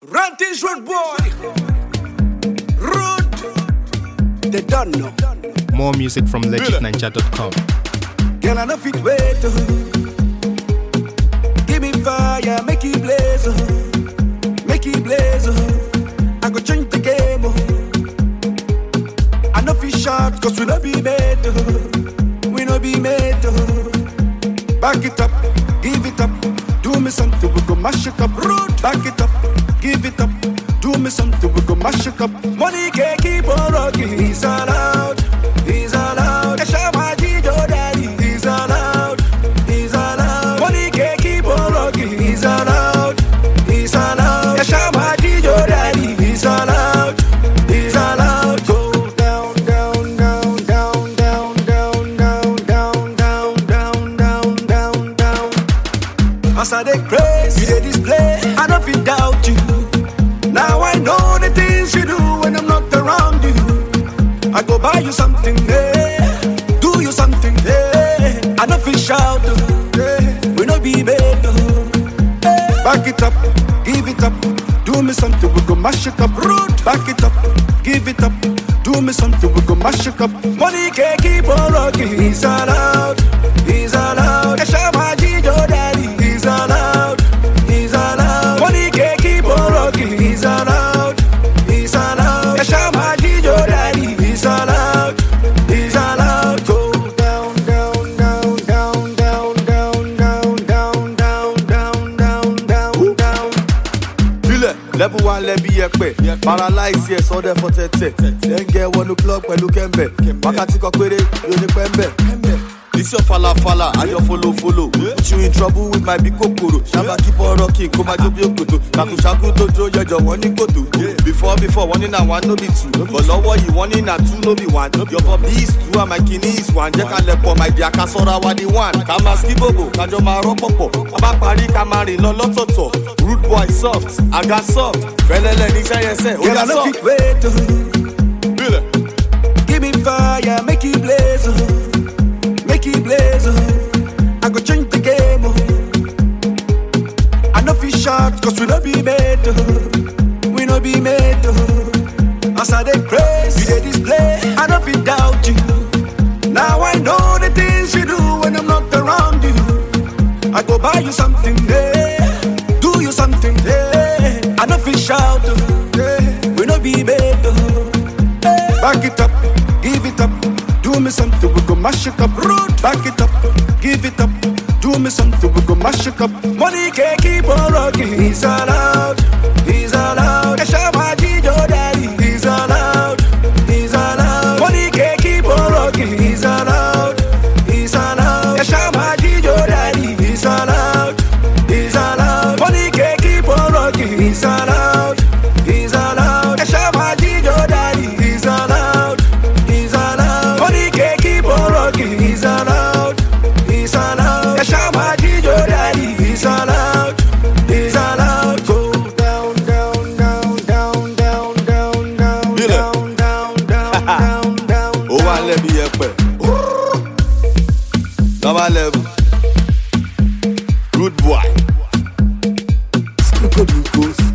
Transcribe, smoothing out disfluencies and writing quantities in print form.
Run this road boy. Road. They don't know. More music from legitninja.com. Girl, I know fit wait. Give me fire, make it blaze. Make it blaze. I go change the game. I know fit short, cause we no be made. We no be made. Back it up, give it up. Do me something, we go mash it up. Road. Back it up, give it up. Do me something, we go mash it up. Money can't keep on rocking. He's allowed, he's allowed. Shama Jijo daddy, he's allowed, he's allowed. Money can't keep on rocking. He's allowed, he's allowed. Shama Jijo daddy, he's allowed, he's allowed. Go down, down, down, down, down, down, down, down, down, down, down, down. As I dey craze, you dey display. I don't feel doubt you. Now I know the things you do when I'm not around you. I go buy you something, do you something, I don't feel shout, we no be bad. Back it up, give it up, do me something, we go mash it up. Back it up, give it up, do me something, we go mash it up. Money can't keep on rocking. He's allowed, he's allowed. Shama Jijo daddy, he's allowed, he's allowed. Money can't keep on rocking. He's allowed, he's allowed. Shama Jijo daddy, he's allowed, he's allowed. Go down, down, down, down, down, down, down, down, down, down, down, down. Bile, level 1 lebi yepe. Paralyze yes, all there for tete. Then get 1 o'clock pẹ̀lú kembe. Wakati kan péré, yo ni pembe. This your fala, I your follow. Put you in trouble with my big kokoro. Shaba keep on rocking, come a job yokoto. Shaku dojo, your one in koto. Before, 1 in a 1 no be 2. But lower you 1 in a 2 no be 1. Your bobby is 2 and my kidney is 1. Jeka lepo, my dear kasora wadi 1. Kama skibobo, kajoma ropopo. Aba pari kamari, lolo toto. Rude boy soft, I got soft. Felele nisha yese, Girl, I know fit wait. Give me fire, make it blaze. Make it blaze. I go change the game. I know fit short, cause we no be made. We no be made. As I dey craze, you dey display. I know fit doubt you. Now I know the things you do when I'm not around you. I go buy you something, do you something, I know fit shout, we no be made. Back it up, give it up. Do me something, we go mash it up. Back it up, give it up. Do me something, we go mash it up. Money can't keep on rocking. He's allowed, he's allowed. Shama Jijo daddy, he's allowed, he's allowed. Money can't keep on rocking. He's allowed, he's allowed. Shama Jijo daddy, he's allowed, he's allowed. Money can't keep on rocking. He's allowed, he's allowed. Shama Jijo daddy, he's allowed, he's allowed. Money can't keep on rocking. He's allowed, he's allowed. Shama Jijo daddy, he's allowed, he's allowed. Go down, down, down, down, down, down, down, down, down, down, down. Oh, I let me yepe. Number level. Rude boy. Scoop up,